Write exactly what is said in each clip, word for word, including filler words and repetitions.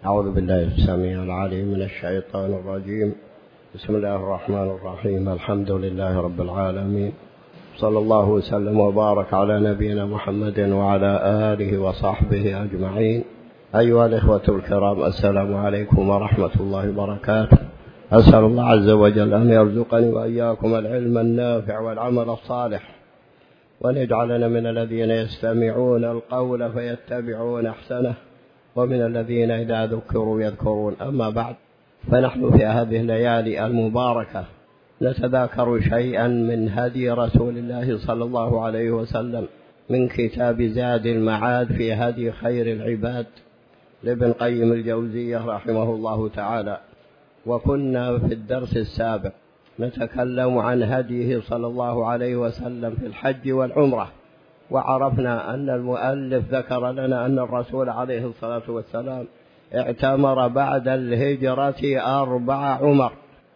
أعوذ بالله السميع العليم من الشيطان الرجيم. بسم الله الرحمن الرحيم. الحمد لله رب العالمين، صلى الله وسلم وبارك على نبينا محمد وعلى آله وصحبه أجمعين. أيها الإخوة الكرام، السلام عليكم ورحمة الله وبركاته. أسأل الله عز وجل أن يرزقني وإياكم العلم النافع والعمل الصالح، وأن يجعلنا من الذين يستمعون القول فيتبعون أحسنه، ومن الذين إذا ذكروا يذكرون. أما بعد، فنحن في هذه الليالي المباركة نتذاكر شيئا من هدي رسول الله صلى الله عليه وسلم من كتاب زاد المعاد في هدي خير العباد لابن قيم الجوزية رحمه الله تعالى. وكنا في الدرس السابق نتكلم عن هديه صلى الله عليه وسلم في الحج والعمرة، وعرفنا أن المؤلف ذكر لنا أن الرسول عليه الصلاة والسلام اعتمر بعد الهجرة أربع عمر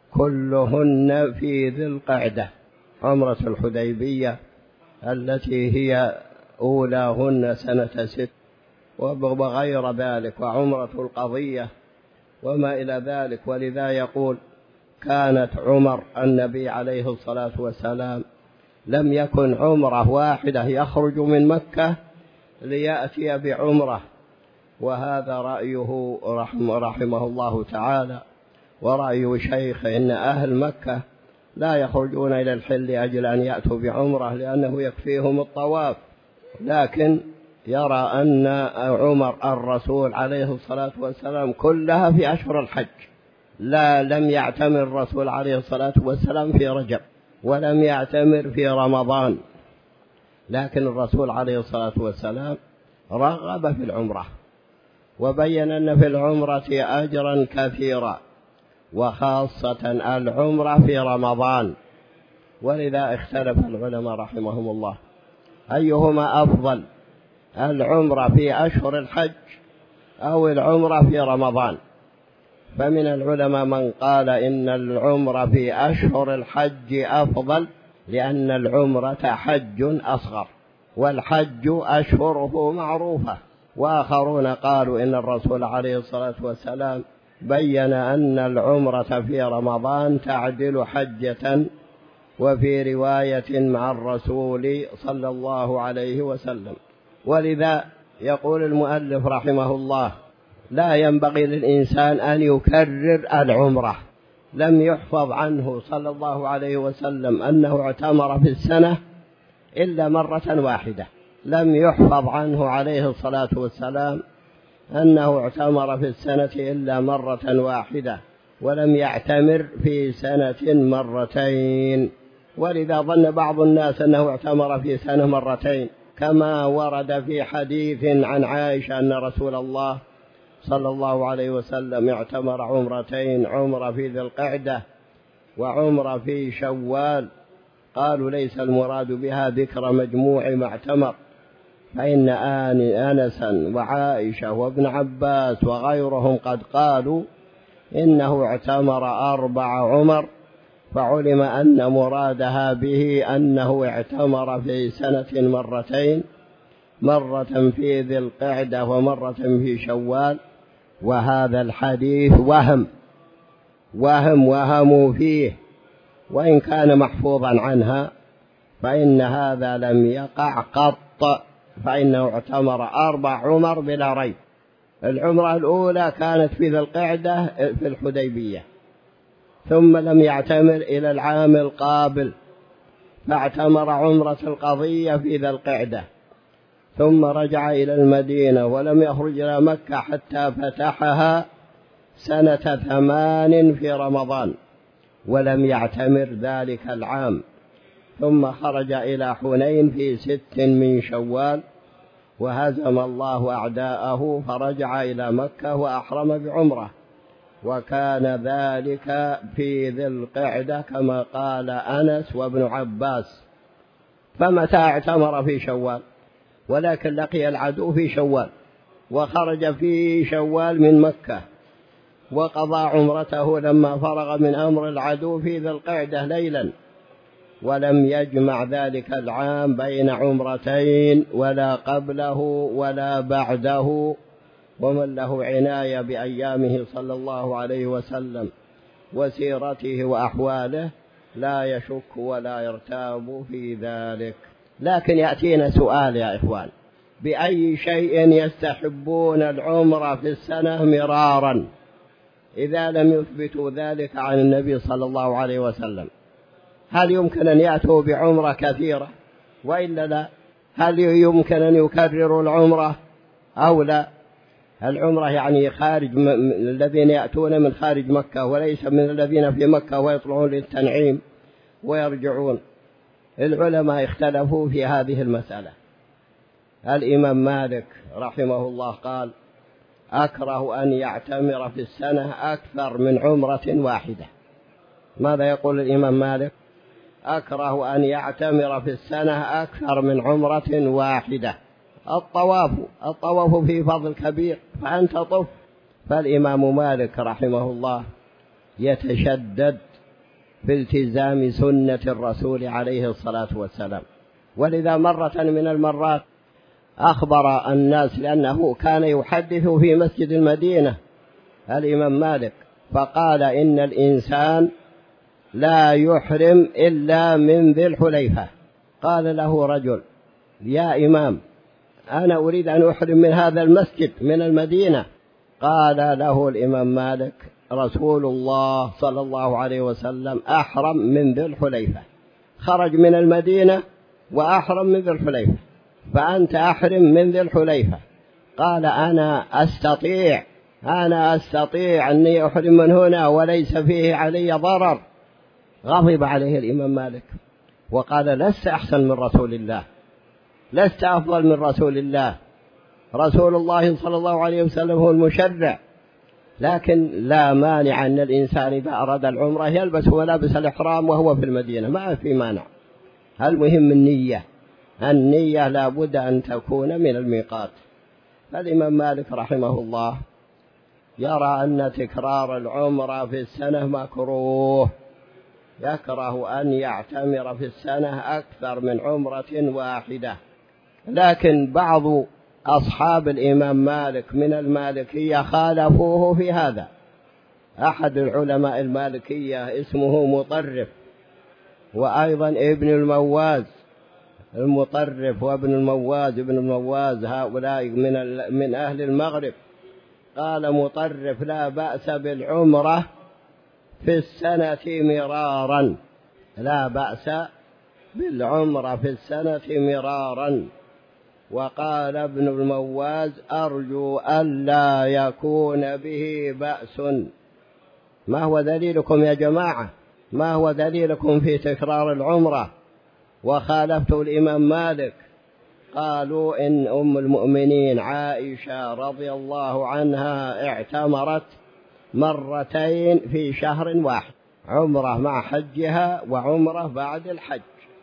كلهن في ذي القعدة: عمرة الحديبية التي هي أولاهن سنة ست، وغير ذلك، وعمرة القضية وما إلى ذلك. ولذا يقول: كانت عمر النبي عليه الصلاة والسلام لم يكن عمرة واحدة يخرج من مكة ليأتي بعمرة. وهذا رأيه رحمه, رحمه الله تعالى، ورأي شيخ إن أهل مكة لا يخرجون إلى الحل لأجل أن يأتوا بعمرة لأنه يكفيهم الطواف، لكن يرى أن عمر الرسول عليه الصلاة والسلام كلها في أشهر الحج. لا لم يعتمر الرسول عليه الصلاة والسلام في رجب، ولم يعتمر في رمضان، لكن الرسول عليه الصلاة والسلام رغب في العمرة، وبين أن في العمرة أجرا كثيرا، وخاصة العمرة في رمضان. ولذا اختلف العلماء رحمهم الله أيهما أفضل، العمرة في أشهر الحج أو العمرة في رمضان. فمن العلماء من قال إن العمرة في أشهر الحج أفضل، لأن العمرة حج أصغر، والحج أشهره معروفة. وآخرون قالوا إن الرسول عليه الصلاة والسلام بين أن العمرة في رمضان تعدل حجة، وفي رواية مع الرسول صلى الله عليه وسلم. ولذا يقول المؤلف رحمه الله: لا ينبغي للإنسان أن يكرر العمرة. لم يحفظ عنه صلى الله عليه وسلم أنه اعتمر في السنة إلا مرة واحدة، لم يحفظ عنه عليه الصلاة والسلام أنه اعتمر في السنة إلا مرة واحدة، ولم يعتمر في سنة مرتين. ولذا ظن بعض الناس أنه اعتمر في سنة مرتين، كما ورد في حديث عن عائشة أن رسول الله صلى الله عليه وسلم اعتمر عمرتين: عمرة في ذي القعدة وعمرة في شوال. قالوا: ليس المراد بها ذكر مجموع ما اعتمر، فإن أنسا وعائشة وابن عباس وغيرهم قد قالوا إنه اعتمر أربع عمر، فعلم أن مرادها به أنه اعتمر في سنة مرتين، مرة في ذي القعدة ومرة في شوال. وهذا الحديث وهم وهم وهموا فيه، وإن كان محفوظا عنها فإن هذا لم يقع قط، فإنه اعتمر أربع عمر بلا ريب. العمرة الأولى كانت في ذي القعدة في الحديبية، ثم لم يعتمر إلى العام القابل، فاعتمر عمرة القضية في ذي القعدة، ثم رجع إلى المدينة ولم يخرج إلى مكة حتى فتحها سنة ثمان في رمضان، ولم يعتمر ذلك العام، ثم خرج إلى حنين في ست من شوال، وهزم الله أعداءه فرجع إلى مكة وأحرم بعمرة، وكان ذلك في ذي القعدة كما قال أنس وابن عباس. فمتى اعتمر؟ في شوال، ولكن لقي العدو في شوال، وخرج في شوال من مكة، وقضى عمرته لما فرغ من أمر العدو في ذي القعدة ليلا، ولم يجمع ذلك العام بين عمرتين ولا قبله ولا بعده، ومن له عناية بأيامه صلى الله عليه وسلم وسيرته وأحواله لا يشك ولا يرتاب في ذلك. لكن يأتينا سؤال يا إخوان: بأي شيء يستحبون العمرة في السنة مرارا إذا لم يثبتوا ذلك عن النبي صلى الله عليه وسلم؟ هل يمكن أن يأتوا بعمرة كثيرة وإلا لا؟ هل يمكن أن يكرروا العمرة أو لا؟ العمرة يعني خارج م... الذين يأتون من خارج مكة وليس من الذين في مكة ويطلعون للتنعيم ويرجعون. العلماء اختلفوا في هذه المسألة. الإمام مالك رحمه الله قال: أكره أن يعتمر في السنة أكثر من عمرة واحدة. ماذا يقول الإمام مالك؟ أكره أن يعتمر في السنة أكثر من عمرة واحدة. الطواف الطواف فيه فضل كبير، فأنت طف. فالإمام مالك رحمه الله يتشدد في التزام سنة الرسول عليه الصلاة والسلام، ولذا مرة من المرات أخبر الناس، لأنه كان يحدث في مسجد المدينة الإمام مالك، فقال: إن الإنسان لا يحرم إلا من ذي الحليفة. قال له رجل: يا إمام، أنا أريد أن أحرم من هذا المسجد من المدينة. قال له الإمام مالك: رسول الله صلى الله عليه وسلم أحرم من ذي الحليفة، خرج من المدينة وأحرم من ذي الحليفة، فأنت أحرم من ذي الحليفة. قال: أنا أستطيع أنا أستطيع أني أحرم من هنا وليس فيه علي ضرر. غضب عليه الإمام مالك وقال: لست أحسن من رسول الله، لست أفضل من رسول الله، رسول الله صلى الله عليه وسلم هو المشرع. لكن لا مانع أن الإنسان إذا أراد العمرة يلبس ملابس الإحرام وهو في المدينة، ما في مانع. المهم النية، النية لا بد أن تكون من الميقات. فالإمام مالك رحمه الله يرى أن تكرار العمرة في السنة مكروه، يكره أن يعتمر في السنة أكثر من عمرة واحدة. لكن بعض أصحاب الإمام مالك من المالكية خالفوه في هذا. أحد العلماء المالكية اسمه مطرف، وأيضا ابن المواز، المطرف وابن المواز ابن المواز هؤلاء من من أهل المغرب. قال مطرف: لا بأس بالعمرة في السنة مرارا، لا بأس بالعمرة في السنة مرارا. وقال ابن المواز: أرجو ألا يكون به بأس. ما هو دليلكم يا جماعة؟ ما هو دليلكم في تكرار العمرة وخالفت الإمام مالك؟ قالوا: إن أم المؤمنين عائشة رضي الله عنها اعتمرت مرتين في شهر واحد، عمرة مع حجها وعمرة بعد الحج.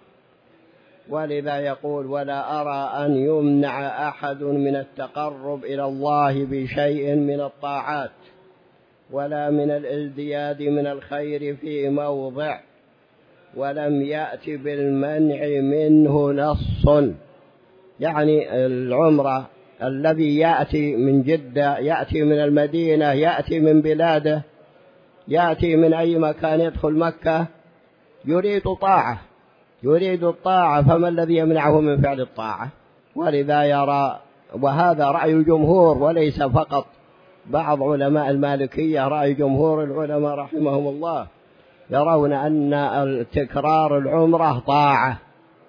ولذا يقول: ولا أرى أن يمنع أحد من التقرب إلى الله بشيء من الطاعات ولا من الازدياد من الخير في موضع، ولم يأت بالمنع منه نص. يعني العمرة الذي يأتي من جدة، يأتي من المدينة، يأتي من بلاده، يأتي من أي مكان يدخل مكة، يريد طاعة يريد الطاعة، فما الذي يمنعه من فعل الطاعة؟ ولذا يرى، وهذا رأي الجمهور وليس فقط بعض علماء المالكية، رأي جمهور العلماء رحمهم الله، يرون أن تكرار العمرة طاعة،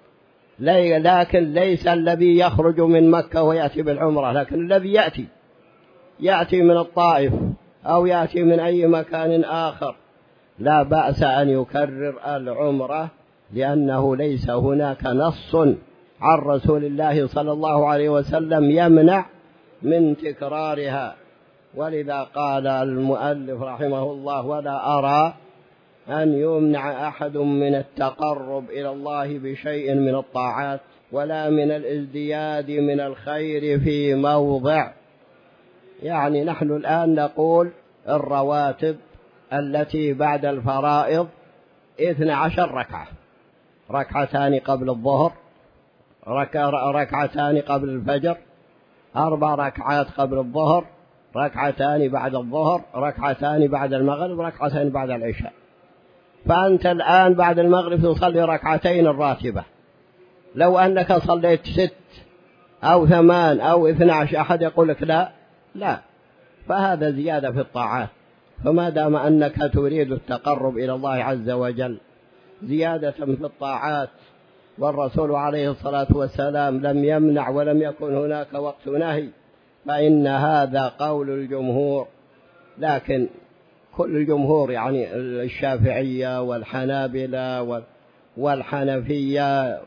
لكن ليس الذي يخرج من مكة ويأتي بالعمرة، لكن الذي يأتي يأتي من الطائف أو يأتي من أي مكان آخر لا بأس أن يكرر العمرة، لأنه ليس هناك نص عن رسول الله صلى الله عليه وسلم يمنع من تكرارها. ولذا قال المؤلف رحمه الله: ولا أرى أن يمنع أحد من التقرب إلى الله بشيء من الطاعات ولا من الازدياد من الخير في موضع. يعني نحن الآن نقول الرواتب التي بعد الفرائض اثنى عشر ركعة، ركعتان قبل الظهر، ركعتان قبل الفجر، أربع ركعات قبل الظهر، ركعتان بعد الظهر، ركعتان بعد المغرب، ركعتان بعد العشاء. فأنت الآن بعد المغرب تصلي ركعتين الراتبة، لو أنك صليت ست أو ثمان أو اثنى عشر أحد يقول لك لا لا، فهذا زيادة في الطاعات. فما دام أنك تريد التقرب إلى الله عز وجل زيادة في الطاعات، والرسول عليه الصلاة والسلام لم يمنع ولم يكن هناك وقت نهي، فإن هذا قول الجمهور. لكن كل الجمهور يعني الشافعية والحنابلة والحنفية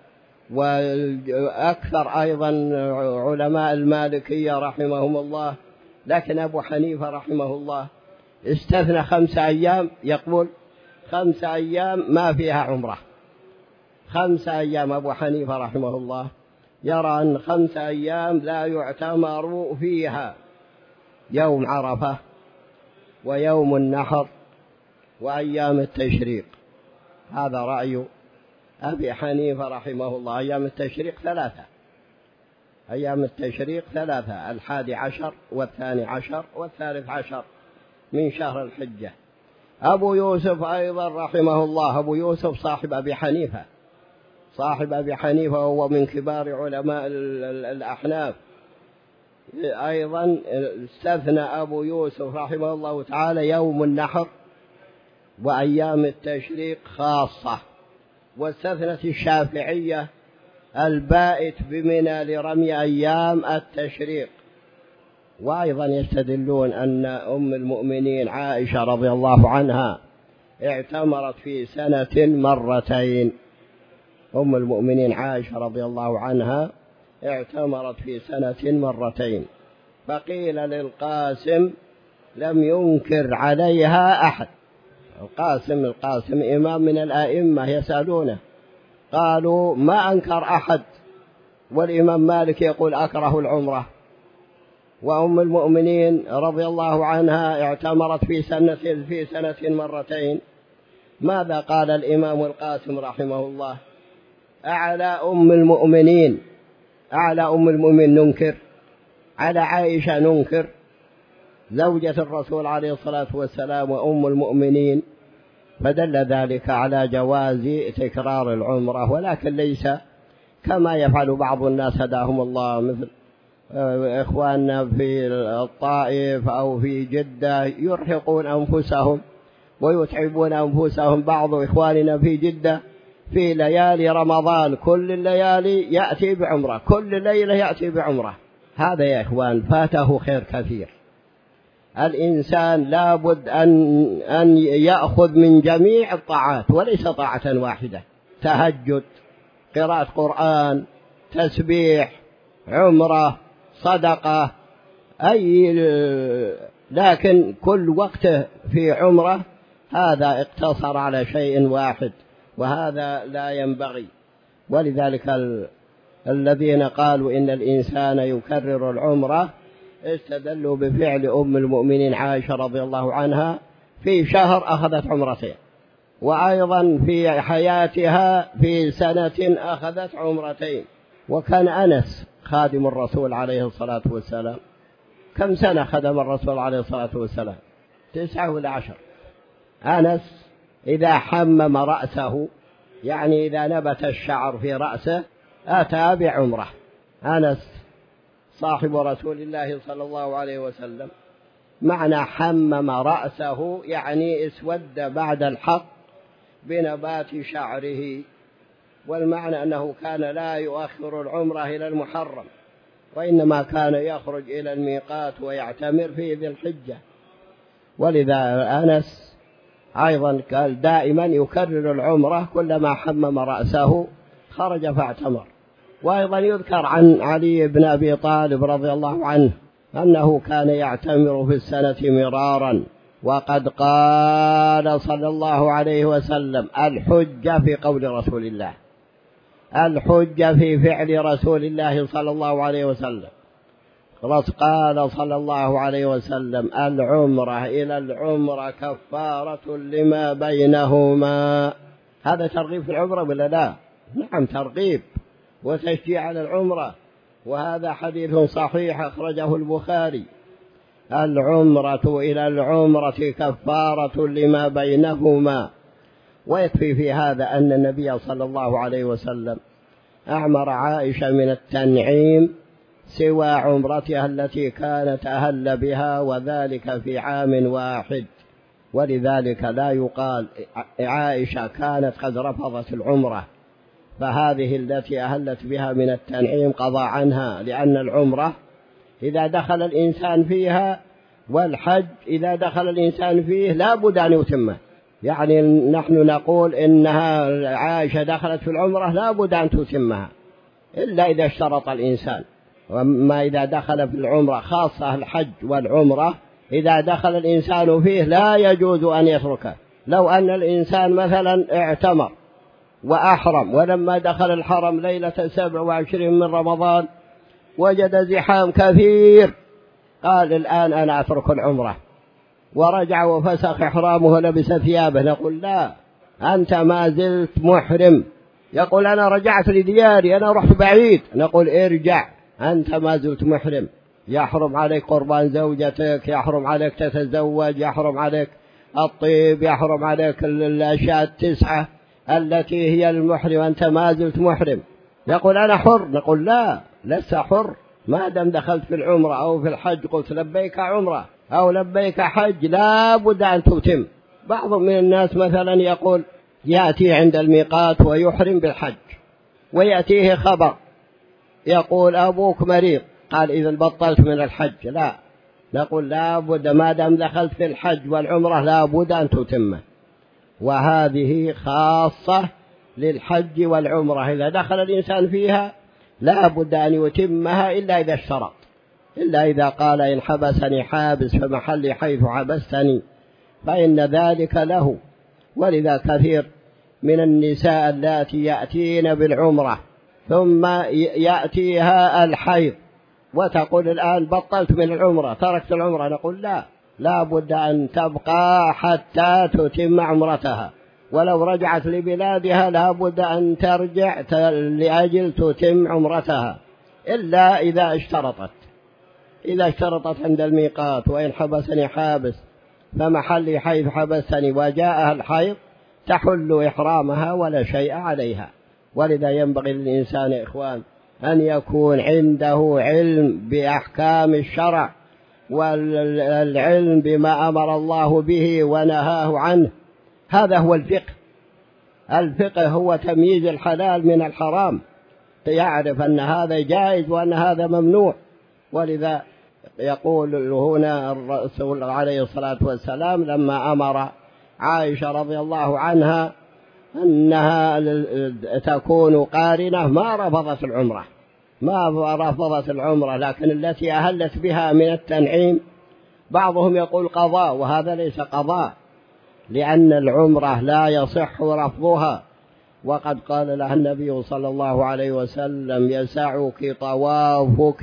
وأكثر أيضا علماء المالكية رحمهم الله، لكن أبو حنيفة رحمه الله استثنى خمسة أيام، يقول خمسة أيام ما فيها عمرة. خمسة أيام أبو حنيفة رحمه الله يرى أن خمسة أيام لا يعتمر فيها، يوم عرفة ويوم النحر وأيام التشريق. هذا رأي أبي حنيفة رحمه الله. أيام التشريق ثلاثة، أيام التشريق ثلاثة، الحادي عشر والثاني عشر والثالث عشر من شهر الحجة. أبو يوسف أيضا رحمه الله، أبو يوسف صاحب أبي حنيفة، صاحب أبي حنيفة وهو من كبار علماء الأحناف، أيضا استثنى أبو يوسف رحمه الله تعالى يوم النحر وأيام التشريق خاصة. واستثنت الشافعية البائت بمنى لرمي أيام التشريق. وأيضا يستدلون أن أم المؤمنين عائشة رضي الله عنها اعتمرت في سنة مرتين. أم المؤمنين عائشة رضي الله عنها اعتمرت في سنة مرتين. فقيل للقاسم لم ينكر عليها أحد. القاسم القاسم إمام من الآئمة يسألونه، قالوا ما أنكر أحد، والإمام مالك يقول أكره العمرة. وأم المؤمنين رضي الله عنها اعتمرت في سنة في سنة مرتين. ماذا قال الإمام القاسم رحمه الله؟ أعلى أم المؤمنين، أعلى أم المؤمنين ننكر، على عائشة ننكر، زوجة الرسول عليه الصلاة والسلام وأم المؤمنين. فدل ذلك على جواز تكرار العمرة، ولكن ليس كما يفعل بعض الناس هداهم الله، مثل إخواننا في الطائف أو في جدة يرهقون أنفسهم ويتعبون أنفسهم. بعض إخواننا في جدة في ليالي رمضان كل الليالي يأتي بعمرة، كل ليلة يأتي بعمرة. هذا يا إخوان فاته خير كثير. الإنسان لابد أن أن يأخذ من جميع الطاعات وليس طاعة واحدة، تهجد، قراءة قرآن، تسبيح، عمرة، صدقة، أي لكن كل وقته في عمرة هذا اقتصر على شيء واحد، وهذا لا ينبغي. ولذلك ال... الذين قالوا إن الإنسان يكرر العمرة استدلوا بفعل أم المؤمنين عائشة رضي الله عنها، في شهر أخذت عمرتين، وأيضا في حياتها في سنة أخذت عمرتين. وكان أنس خادم الرسول عليه الصلاة والسلام، كم سنة خدم الرسول عليه الصلاة والسلام؟ تسعة ولا عشر. أنس إذا حمم رأسه، يعني إذا نبت الشعر في رأسه، أتى بعمرة. أنس صاحب رسول الله صلى الله عليه وسلم، معنى حمم رأسه يعني اسود بعد الحق بنبات شعره، والمعنى أنه كان لا يؤخر العمرة إلى المحرم، وإنما كان يخرج إلى الميقات ويعتمر في ذي الحجة. ولذا أنس أيضا قال دائما يكرر العمرة، كلما حمم رأسه خرج فاعتمر. وأيضا يذكر عن علي بن أبي طالب رضي الله عنه أنه كان يعتمر في السنة مرارا. وقد قال صلى الله عليه وسلم الحجة في قول رسول الله، الحجة في فعل رسول الله صلى الله عليه وسلم. قال صلى الله عليه وسلم العمرة إلى العمرة كفارة لما بينهما. هذا ترغيب في العمرة ولا لا؟ نعم ترغيب وتشجيع على العمرة، وهذا حديث صحيح أخرجه البخاري. العمرة إلى العمرة كفارة لما بينهما. ويكفي في هذا أن النبي صلى الله عليه وسلم أعمر عائشة من التنعيم سوى عمرتها التي كانت أهل بها، وذلك في عام واحد. ولذلك لا يقال عائشة كانت قد رفضت العمرة، فهذه التي أهلت بها من التنعيم قضى عنها، لأن العمرة إذا دخل الإنسان فيها والحج إذا دخل الإنسان فيه لا بد أن يتمه. يعني نحن نقول إنها عائشة دخلت في العمرة لا بد أن تتمها إلا إذا اشترط الإنسان. وما إذا دخل في العمرة خاصة الحج والعمرة إذا دخل الإنسان فيه لا يجوز أن يتركه. لو أن الإنسان مثلا اعتمر وأحرم، ولما دخل الحرم ليلة سبع وعشرين من رمضان وجد زحام كثير، قال الآن أنا أترك العمرة، ورجع وفسخ إحرامه ولبس ثيابه، نقول لا، أنت ما زلت محرم. يقول أنا رجعت لدياري، أنا رحت بعيد، نقول ارجع، أنت ما زلت محرم. يحرم عليك قربان زوجتك، يحرم عليك تتزوج، يحرم عليك الطيب، يحرم عليك الأشياء التسعة التي هي المحرم، أنت ما زلت محرم. يقول أنا حر، نقول لا، لست حر ما دام دخلت في العمرة أو في الحج قلت لبيك عمرة أو لبيك حج لا بد أن تتم. بعض من الناس مثلا يقول يأتي عند الميقات ويحرم بالحج، ويأتيه خبر يقول أبوك مريض، قال إذا بطلت من الحج. لا، نقول لا بد ما دام دخلت في الحج والعمرة لا بد أن تتمه. وهذه خاصة للحج والعمرة، إذا دخل الإنسان فيها لا بد أن يتمها إلا إذا اشترط، إلا إذا قال إن حبسني حابس فمحلي حيث حبستني، فإن ذلك له. ولذا كثير من النساء اللاتي يأتين بالعمرة ثم يأتيها الحيض وتقول الآن بطلت من العمرة تركت العمرة، نقول لا، لا بد أن تبقى حتى تتم عمرتها، ولو رجعت لبلادها لا بد أن ترجع لأجل تتم عمرتها، إلا إذا اشترطت إذا اشترطت عند الميقات وإن حبسني حابس فمحلي حيث حبسني وجاءها الحيض تحل إحرامها ولا شيء عليها. ولذا ينبغي للإنسان يا إخوان أن يكون عنده علم بأحكام الشرع والعلم بما أمر الله به ونهاه عنه. هذا هو الفقه. الفقه هو تمييز الحلال من الحرام، يعرف أن هذا جائز وأن هذا ممنوع. ولذا يقول هنا الرسول عليه الصلاة والسلام لما أمر عائشة رضي الله عنها أنها تكون قارنة ما رفضت العمرة ما رفضت العمرة لكن التي أهلت بها من التنعيم بعضهم يقول قضاء، وهذا ليس قضاء، لأن العمرة لا يصح رفضها. وقد قال لها النبي صلى الله عليه وسلم يسعك طوافك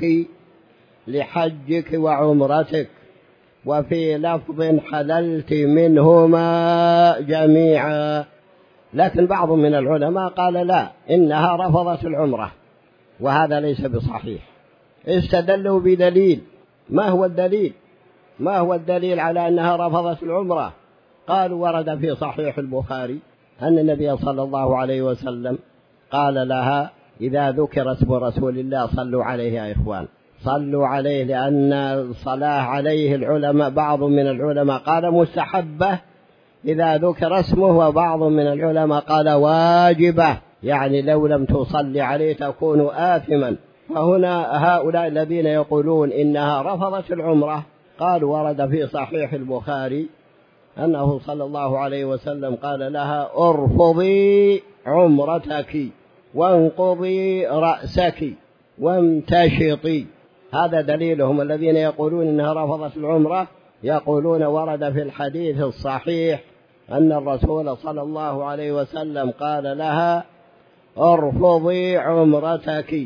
لحجك وعمرتك، وفي لفظ حللت منهما جميعا. لكن بعض من العلماء قال لا، إنها رفضت العمرة، وهذا ليس بصحيح. استدلوا بدليل. ما هو الدليل؟ ما هو الدليل على أنها رفضت العمرة؟ قالوا ورد في صحيح البخاري أن النبي صلى الله عليه وسلم قال لها إذا ذكر اسم رسول الله صلوا عليه يا إخوان، صلوا عليه، لأن الصلاة عليه العلماء بعض من العلماء قال مستحبة إذا ذكر اسمه، وبعض من العلماء قال واجبة، يعني لو لم تصلي عليه تكون آثما. فهنا هؤلاء الذين يقولون إنها رفضت العمرة قالوا ورد في صحيح البخاري أنه صلى الله عليه وسلم قال لها ارفضي عمرتك وانقضي رأسك وامتشطي. هذا دليلهم الذين يقولون إنها رفضت العمرة، يقولون ورد في الحديث الصحيح أن الرسول صلى الله عليه وسلم قال لها ارفضي عمرتك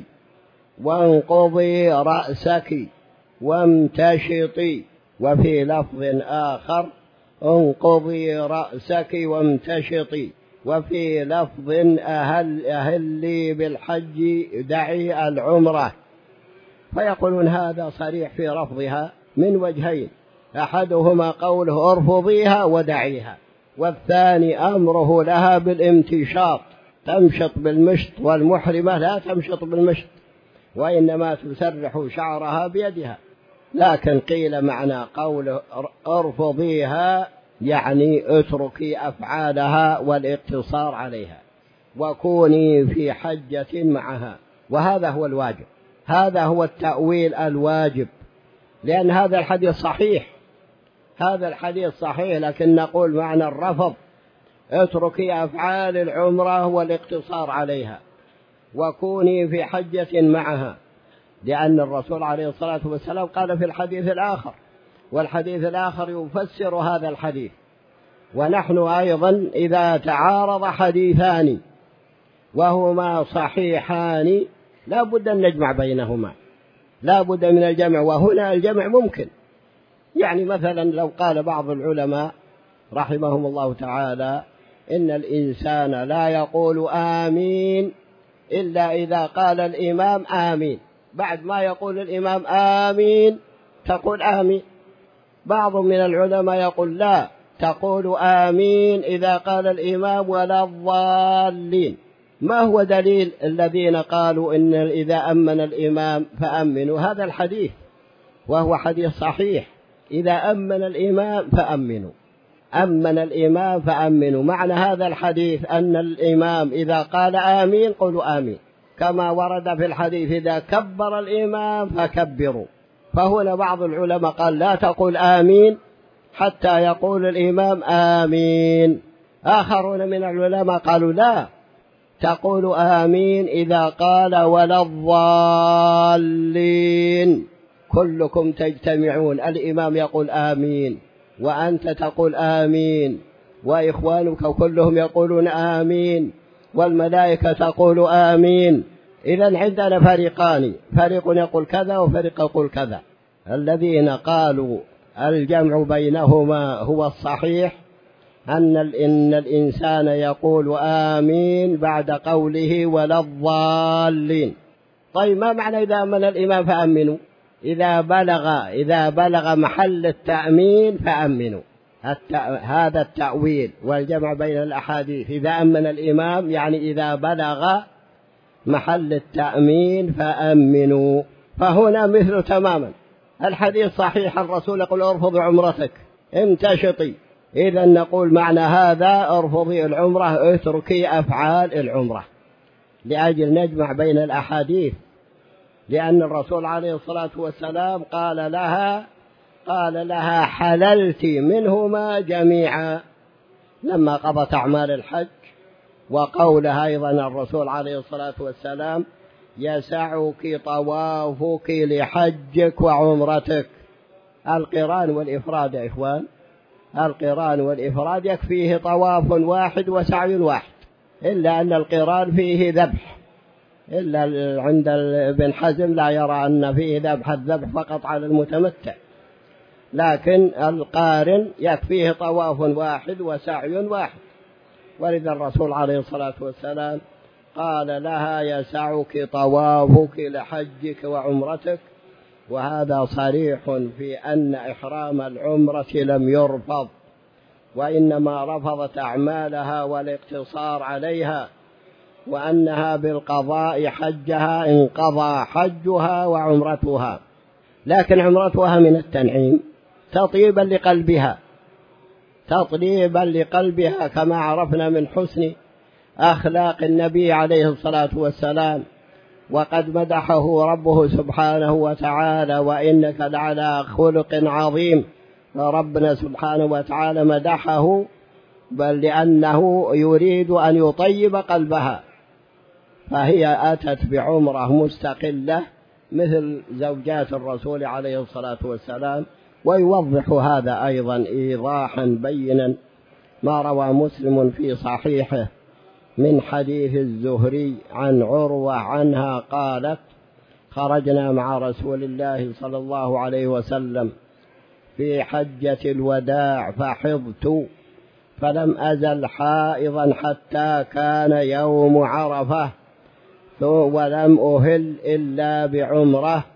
وانقضي رأسك وامتشطي، وفي لفظ آخر انقضي رأسك وامتشطي، وفي لفظ أهل أهلي بالحج دعي العمرة. فيقولون هذا صريح في رفضها من وجهين: أحدهما قوله ارفضيها ودعيها، والثاني أمره لها بالامتشاط، تمشط بالمشط، والمحرمة لا تمشط بالمشط وإنما تسرح شعرها بيدها. لكن قيل معنى قوله ارفضيها يعني اتركي أفعالها والاقتصار عليها وكوني في حجة معها، وهذا هو الواجب، هذا هو التأويل الواجب، لأن هذا الحديث صحيح، هذا الحديث صحيح، لكن نقول معنى الرفض اتركي أفعال العمرة والاقتصار عليها وكوني في حجة معها، لأن الرسول عليه الصلاة والسلام قال في الحديث الآخر، والحديث الآخر يفسر هذا الحديث. ونحن أيضا إذا تعارض حديثان وهما صحيحان لا بد أن نجمع بينهما، لا بد من الجمع، وهنا الجمع ممكن. يعني مثلا لو قال بعض العلماء رحمهم الله تعالى إن الإنسان لا يقول آمين إلا إذا قال الإمام آمين، بعد ما يقول الإمام آمين تقول آمين. بعض من العلماء يقول لا، تقول آمين إذا قال الإمام ولا الضالين. ما هو دليل الذين قالوا إن إذا أمن الإمام فأمنوا؟ هذا الحديث وهو حديث صحيح، إذا أمن الإمام فأمنوا، أمن الإمام فأمنوا. معنى هذا الحديث أن الإمام إذا قال آمين قولوا آمين، كما ورد في الحديث إذا كبر الإمام فكبروا. فهنا بعض العلماء قال لا تقول آمين حتى يقول الإمام آمين. آخرون من العلماء قالوا لا، تقول آمين إذا قال ولا الضالين، كلكم تجتمعون، الإمام يقول آمين وأنت تقول آمين وإخوانك كلهم يقولون آمين والملائكة تقول آمين. إذن عندنا فريقان، فريق يقول كذا وفريق يقول كذا. الذين قالوا الجمع بينهما هو الصحيح، أن إن الإنسان يقول آمين بعد قوله ولا الضالين. طيب ما معنى إذا أمن الإمام فأمنوا؟ إذا بلغ إذا بلغ محل التأمين فأمنوا. الت... هذا التأويل والجمع بين الأحاديث. إذا أمن الإمام يعني إذا بلغ محل التأمين فأمنوا. فهنا مثل تماما الحديث صحيح، الرسول يقول ارفض عمرتك امتشطي، إذا نقول معنى هذا ارفضي العمرة، اتركي أفعال العمرة، لأجل نجمع بين الأحاديث. لأن الرسول عليه الصلاة والسلام قال لها قال لها حللت منهما جميعا لما قضت أعمال الحج. وقولها أيضا الرسول عليه الصلاة والسلام يسعك طوافك لحجك وعمرتك. القران والإفراد يا إخوان، القران والإفراد يكفيه طواف واحد وسعي واحد، إلا أن القران فيه ذبح، إلا عند ابن حزم لا يرى أن فيه ذبح، الذبح فقط على المتمتع، لكن القارن يكفيه طواف واحد وسعي واحد. ولذا الرسول عليه الصلاة والسلام قال لها يسعك طوافك لحجك وعمرتك. وهذا صريح في أن إحرام العمرة لم يرفض، وإنما رفضت أعمالها والاقتصار عليها، وأنها بالقضاء حجها انقضى حجها وعمرتها. لكن عمرتها من التنعيم تطيبا لقلبها، تطيبا لقلبها، كما عرفنا من حسن أخلاق النبي عليه الصلاة والسلام، وقد مدحه ربه سبحانه وتعالى وإنك لعلى خلق عظيم. ربنا سبحانه وتعالى مدحه بل لأنه يريد أن يطيب قلبها، فهي أتت بعمرة مستقلة مثل زوجات الرسول عليه الصلاة والسلام. ويوضح هذا أيضا إيضاحا بينا ما روى مسلم في صحيحه من حديث الزهري عن عروة عنها قالت خرجنا مع رسول الله صلى الله عليه وسلم في حجة الوداع فحضت فلم أزل حائضا حتى كان يوم عرفة ولم أهل إلا بعمرة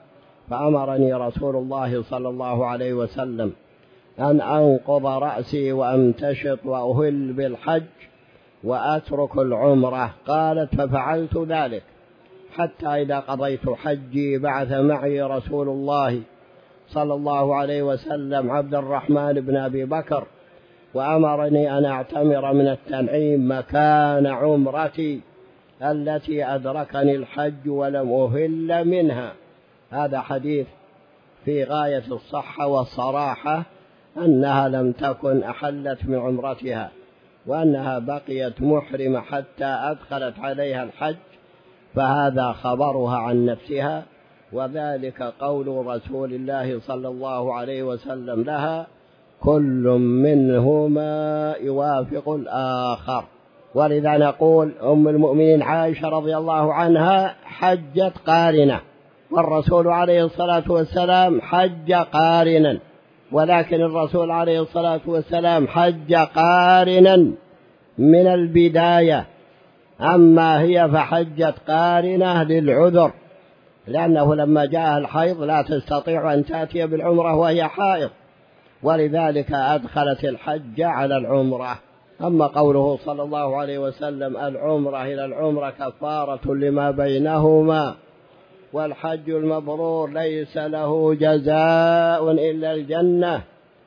فأمرني رسول الله صلى الله عليه وسلم أن أنقض رأسي وأمتشط وأهل بالحج وأترك العمرة. قالت: ففعلت ذلك حتى إذا قضيت حجي بعث معي رسول الله صلى الله عليه وسلم عبد الرحمن بن أبي بكر وأمرني أن أعتمر من التنعيم مكان عمرتي التي أدركني الحج ولم أهل منها. هذا حديث في غاية الصحة والصراحة، أنها لم تكن أحلت من عمرتها وأنها بقيت محرمة حتى أدخلت عليها الحج، فهذا خبرها عن نفسها، وذلك قول رسول الله صلى الله عليه وسلم لها: كل منهما يوافق الآخر. ولذا نقول أم المؤمنين عائشة رضي الله عنها حجت قارنة، والرسول عليه الصلاة والسلام حج قارنا، ولكن الرسول عليه الصلاة والسلام حج قارنا من البداية، أما هي فحجت قارنة للعذر، لأنه لما جاء الحيض لا تستطيع أن تأتي بالعمرة وهي حائض، ولذلك أدخلت الحج على العمرة. أما قوله صلى الله عليه وسلم: العمرة إلى العمرة كفارة لما بينهما والحج المبرور ليس له جزاء إلا الجنة،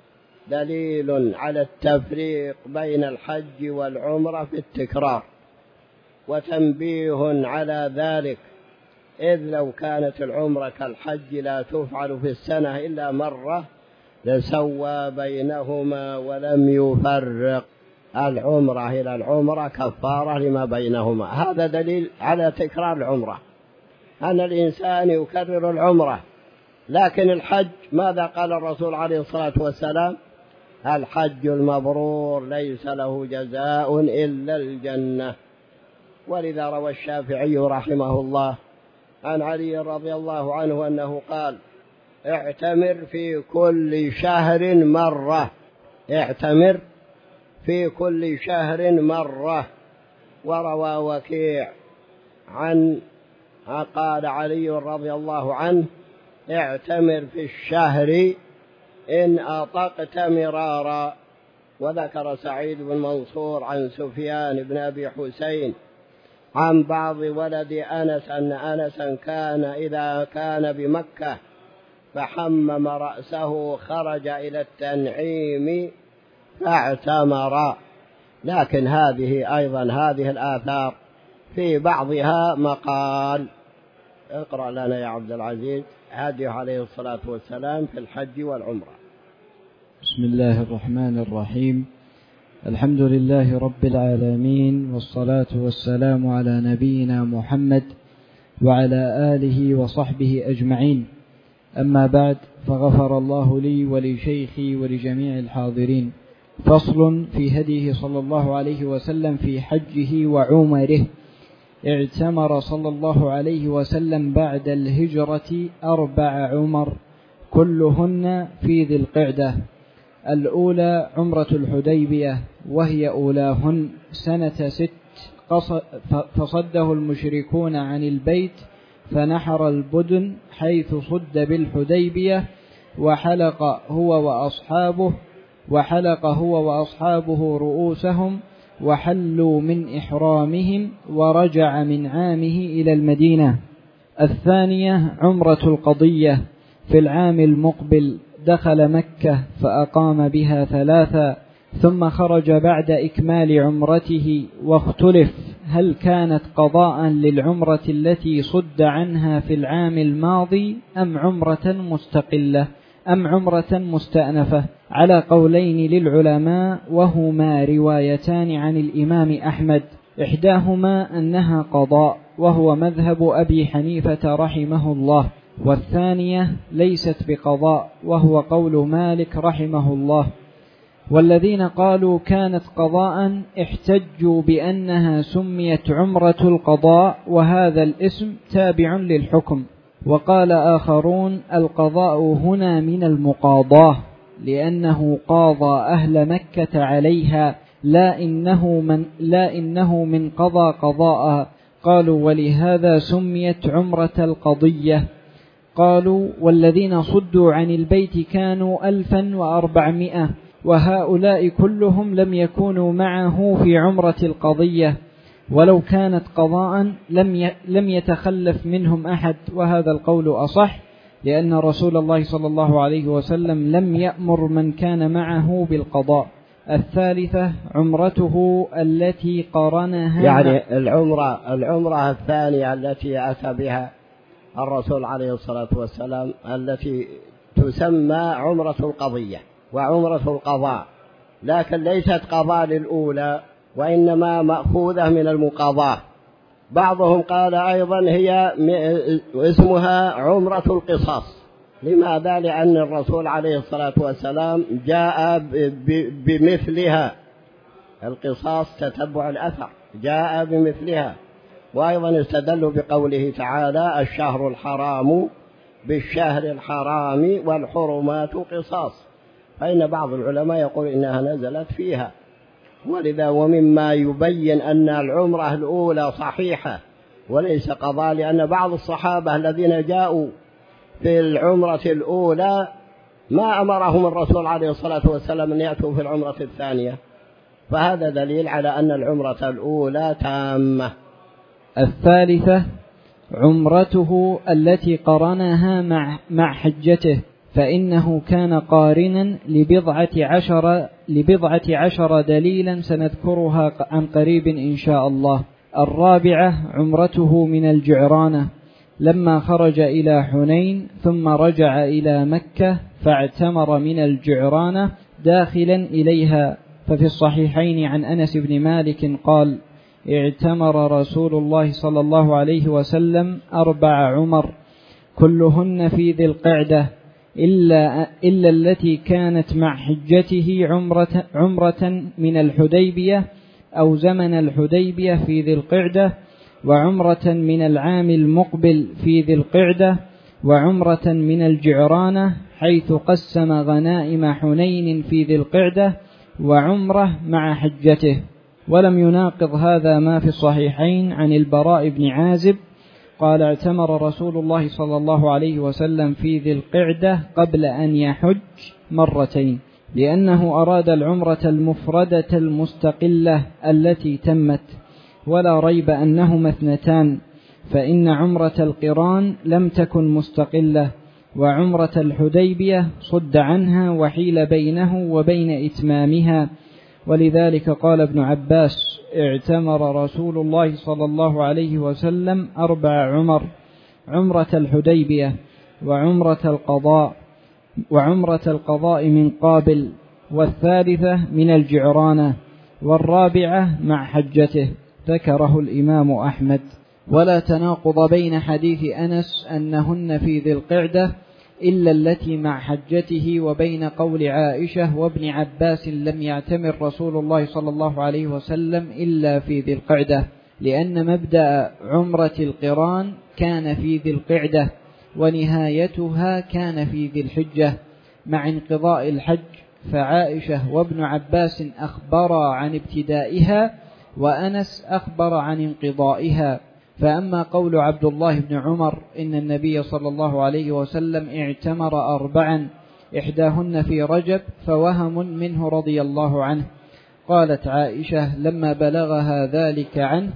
دليل على التفريق بين الحج والعمرة في التكرار، وتنبيه على ذلك، إذ لو كانت العمرة كالحج لا تفعل في السنة إلا مرة لسوى بينهما ولم يفرق. العمرة إلى العمرة كفارة لما بينهما. هذا دليل على تكرار العمرة، أن الإنسان يكرر العمرة. لكن الحج ماذا قال الرسول عليه الصلاة والسلام؟ الحج المبرور ليس له جزاء إلا الجنة. ولذا روى الشافعي رحمه الله عن علي رضي الله عنه أنه قال: اعتمر في كل شهر مرة، اعتمر في كل شهر مرة. وروى وكيع عن قال علي رضي الله عنه: اعتمر في الشهر إن أطقت مرارا. وذكر سعيد بن منصور عن سفيان بن أبي حسين عن بعض ولد أنس أن أنسا كان إذا كان بمكة فحمم رأسه خرج إلى التنعيم فاعتمر. لكن هذه أيضا هذه الآثار في بعضها مقال. اقرأ لنا يا عبد العزيز هدي عليه الصلاة والسلام في الحج والعمرة. بسم الله الرحمن الرحيم. الحمد لله رب العالمين، والصلاة والسلام على نبينا محمد وعلى آله وصحبه أجمعين. أما بعد، فغفر الله لي ولشيخي ولجميع الحاضرين. فصل في هديه صلى الله عليه وسلم في حجه وعمره. اعتمر صلى الله عليه وسلم بعد الهجرة أربع عمر كلهن في ذي القعدة. الأولى عمرة الحديبية، وهي أولاهن سنة ست، فصده المشركون عن البيت فنحر البدن حيث صد بالحديبية، وحلق هو وأصحابه وحلق هو وأصحابه رؤوسهم وحلوا من إحرامهم، ورجع من عامه إلى المدينة. الثانية عمرة القضية، في العام المقبل دخل مكة فأقام بها ثلاثا، ثم خرج بعد إكمال عمرته، واختلف هل كانت قضاء للعمرة التي صد عنها في العام الماضي أم عمرة مستقلة أم عمرة مستأنفة، على قولين للعلماء، وهما روايتان عن الإمام أحمد. إحداهما أنها قضاء، وهو مذهب أبي حنيفة رحمه الله، والثانية ليست بقضاء، وهو قول مالك رحمه الله. والذين قالوا كانت قضاء احتجوا بأنها سميت عمرة القضاء، وهذا الاسم تابع للحكم. وقال آخرون القضاء هنا من المقاضاة، لأنه قاضى أهل مكة عليها، لا إنه من, لا إنه من قضى قضاءها. قالوا ولهذا سميت عمرة القضية. قالوا والذين صدوا عن البيت كانوا ألفا وأربعمائة وهؤلاء كلهم لم يكونوا معه في عمرة القضية، ولو كانت قضاء لم لم يتخلف منهم أحد، وهذا القول أصح لأن رسول الله صلى الله عليه وسلم لم يأمر من كان معه بالقضاء. الثالثة عمرته التي قرنها، يعني العمرة العمرة الثانية التي أتى بها الرسول عليه الصلاة والسلام التي تسمى عمرة القضية وعمرة القضاء، لكن ليست قضاء للأولى وإنما مأخوذة من المقاضاة. بعضهم قال أيضا هي اسمها عمرة القصاص. لماذا؟ لأن الرسول عليه الصلاة والسلام جاء بمثلها، القصاص تتبع الأثر، جاء بمثلها. وأيضا استدلوا بقوله تعالى الشهر الحرام بالشهر الحرام والحرمات قصاص، فإن بعض العلماء يقول إنها نزلت فيها. ولذا ومما يبين أن العمرة الأولى صحيحة وليس قضاء، لأن بعض الصحابة الذين جاءوا في العمرة الأولى ما أمرهم الرسول عليه الصلاة والسلام أن يأتوا في العمرة الثانية، فهذا دليل على أن العمرة الأولى تامة. الثالثة عمرته التي قرنها مع مع حجته، فإنه كان قارنا لبضعة عشر لبضعة عشر دليلا سنذكرها عن قريب إن شاء الله. الرابعة عمرته من الجعرانة لما خرج إلى حنين ثم رجع إلى مكة فاعتمر من الجعرانة داخلا إليها. ففي الصحيحين عن أنس بن مالك قال اعتمر رسول الله صلى الله عليه وسلم أربع عمر كلهن في ذي القعدة إلا, إلا التي كانت مع حجته عمرة, عمرة من الحديبية أو زمن الحديبية في ذي القعدة، وعمرة من العام المقبل في ذي القعدة، وعمرة من الجعرانة حيث قسم غنائم حنين في ذي القعدة، وعمرة مع حجته. ولم يناقض هذا ما في الصحيحين عن البراء بن عازب قال اعتمر رسول الله صلى الله عليه وسلم في ذي القعدة قبل أن يحج مرتين، لأنه أراد العمرة المفردة المستقلة التي تمت، ولا ريب أنهما اثنتان، فإن عمرة القران لم تكن مستقلة، وعمرة الحديبية صد عنها وحيل بينه وبين إتمامها. ولذلك قال ابن عباس اعتمر رسول الله صلى الله عليه وسلم أربع عمر: عمرة الحديبية وعمرة القضاء وعمرة القضاء من قابل، والثالثة من الجعرانة، والرابعة مع حجته. ذكره الإمام أحمد. ولا تناقض بين حديث أنس أنهن في ذي القعدة إلا التي مع حجته وبين قول عائشة وابن عباس لم يعتمر رسول الله صلى الله عليه وسلم إلا في ذي القعدة، لأن مبدأ عمرة القران كان في ذي القعدة ونهايتها كان في ذي الحجة مع انقضاء الحج، فعائشة وابن عباس أخبرا عن ابتدائها وأنس أخبر عن انقضائها. فأما قول عبد الله بن عمر إن النبي صلى الله عليه وسلم اعتمر أربعا إحداهن في رجب فوهم منه رضي الله عنه. قالت عائشة لما بلغها ذلك عنه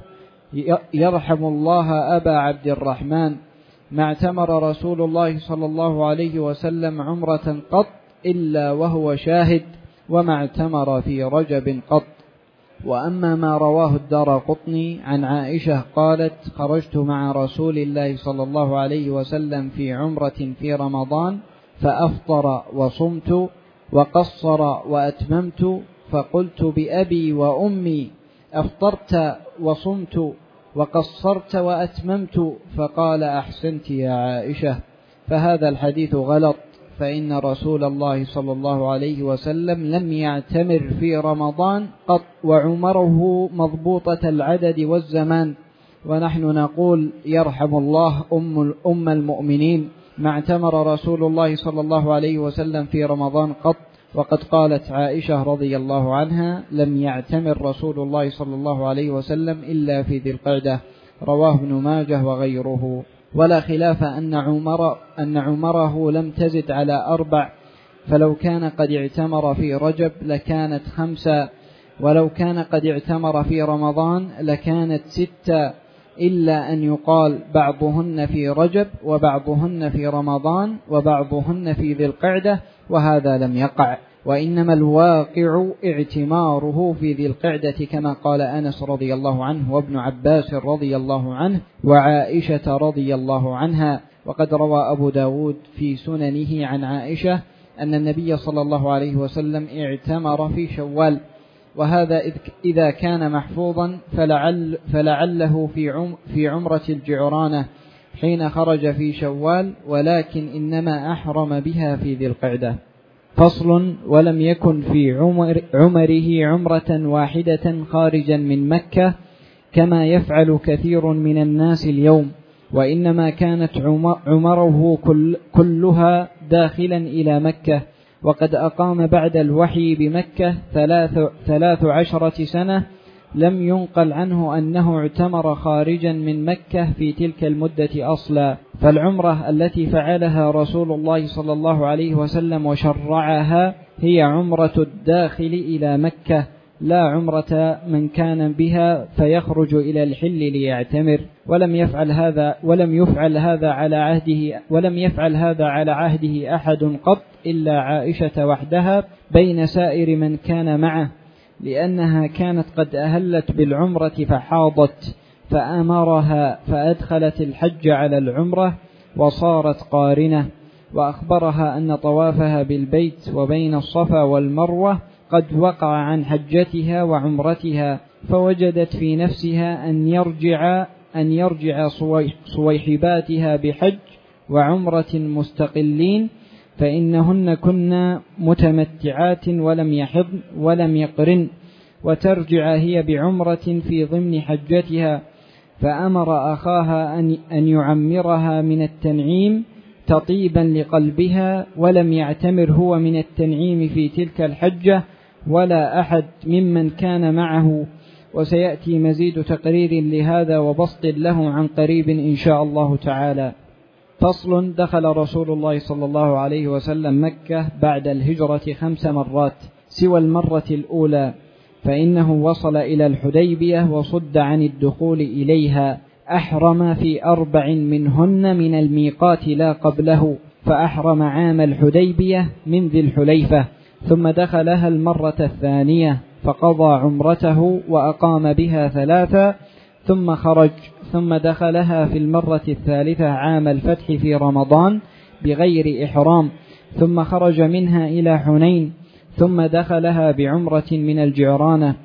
يرحم الله أبا عبد الرحمن، ما اعتمر رسول الله صلى الله عليه وسلم عمرة قط إلا وهو شاهد، وما اعتمر في رجب قط. وأما ما رواه الدارقطني عن عائشة قالت خرجت مع رسول الله صلى الله عليه وسلم في عمرة في رمضان فأفطر وصمت وقصر وأتممت، فقلت بأبي وأمي أفطرت وصمت وقصرت وأتممت؟ فقال أحسنت يا عائشة. فهذا الحديث غلط، فإن رسول الله صلى الله عليه وسلم لم يعتمر في رمضان قط، وعمره مضبوطة العدد والزمان. ونحن نقول يرحم الله أم, أم المؤمنين، ما اعتمر رسول الله صلى الله عليه وسلم في رمضان قط. وقد قالت عائشة رضي الله عنها لم يعتمر رسول الله صلى الله عليه وسلم إلا في ذي القعدة. رواه ابن ماجه وغيره. ولا خلاف أن عمر أن عمره لم تزد على أربع، فلو كان قد اعتمر في رجب لكانت خمسة، ولو كان قد اعتمر في رمضان لكانت ستة، إلا أن يقال بعضهن في رجب وبعضهن في رمضان وبعضهن في ذي القعدة، وهذا لم يقع، وإنما الواقع اعتماره في ذي القعدة كما قال أنس رضي الله عنه وابن عباس رضي الله عنه وعائشة رضي الله عنها. وقد روى أبو داود في سننه عن عائشة أن النبي صلى الله عليه وسلم اعتمر في شوال، وهذا إذا كان محفوظا فلعل فلعله في في عمرة الجعرانة حين خرج في شوال، ولكن إنما أحرم بها في ذي القعدة. فصل: ولم يكن في عمر عمره عمرة واحدة خارجا من مكة كما يفعل كثير من الناس اليوم، وإنما كانت عمره كل كلها داخلا إلى مكة. وقد أقام بعد الوحي بمكة ثلاث, ثلاث عشرة سنة، لم ينقل عنه أنه اعتمر خارجا من مكة في تلك المدة أصلا. فالعمرة التي فعلها رسول الله صلى الله عليه وسلم وشرعها هي عمرة الداخل إلى مكة، لا عمرة من كان بها فيخرج إلى الحل ليعتمر. ولم يفعل هذا ولم يفعل هذا على عهده ولم يفعل هذا على عهده أحد قط إلا عائشة وحدها بين سائر من كان معه، لأنها كانت قد أهلت بالعمرة فحاضت، فأمرها فأدخلت الحج على العمرة وصارت قارنة، وأخبرها أن طوافها بالبيت وبين الصفا والمروة قد وقع عن حجتها وعمرتها، فوجدت في نفسها أن يرجع أن يرجع صويحباتها بحج وعمرة مستقلين، فإنهن كن متمتعات ولم يحضن ولم يقرن، وترجع هي بعمرة في ضمن حجتها. فأمر أخاها أن يعمرها من التنعيم تطيبا لقلبها، ولم يعتمر هو من التنعيم في تلك الحجة ولا أحد ممن كان معه. وسيأتي مزيد تقرير لهذا وبسط له عن قريب إن شاء الله تعالى. فصل: دخل رسول الله صلى الله عليه وسلم مكة بعد الهجرة خمس مرات سوى المرة الأولى، فإنه وصل إلى الحديبية وصد عن الدخول إليها، أحرم في أربع منهن من الميقات لا قبله، فأحرم عام الحديبية من ذي الحليفة، ثم دخلها المرة الثانية فقضى عمرته وأقام بها ثلاثة، ثم خرج، ثم دخلها في المرة الثالثة عام الفتح في رمضان بغير إحرام، ثم خرج منها إلى حنين، ثم دخلها بعمرة من الجعرانة،